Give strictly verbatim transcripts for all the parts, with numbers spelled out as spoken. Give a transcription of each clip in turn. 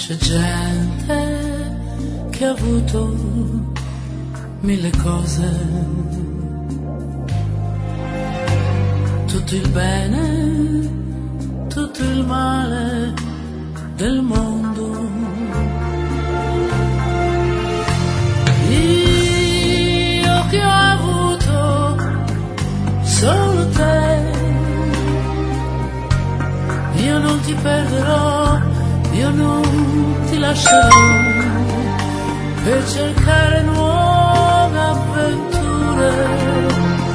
C'è gente che ha avuto mille cose, tutto il bene, tutto il male del mondo. Io che ho avuto solo te, io non ti perderò, io non ti lascerò per cercare nuove avventure.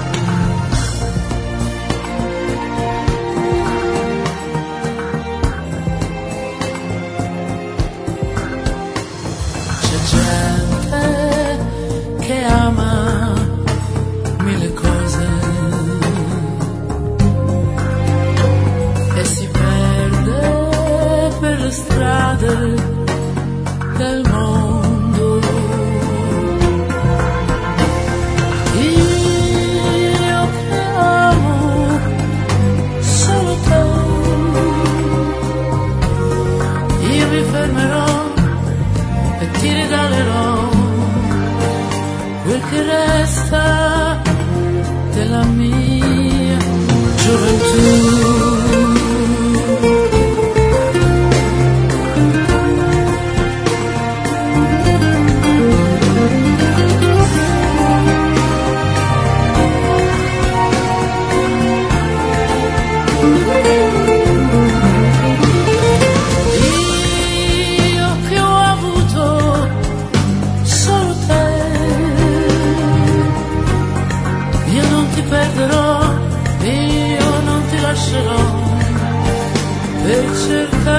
C'è gente che ama mille cose e si perde per le strade del mondo. Io che amo solo te, io mi fermerò e ti regalerò quel che resta della mia gioventù. Io non ti lascerò per cercare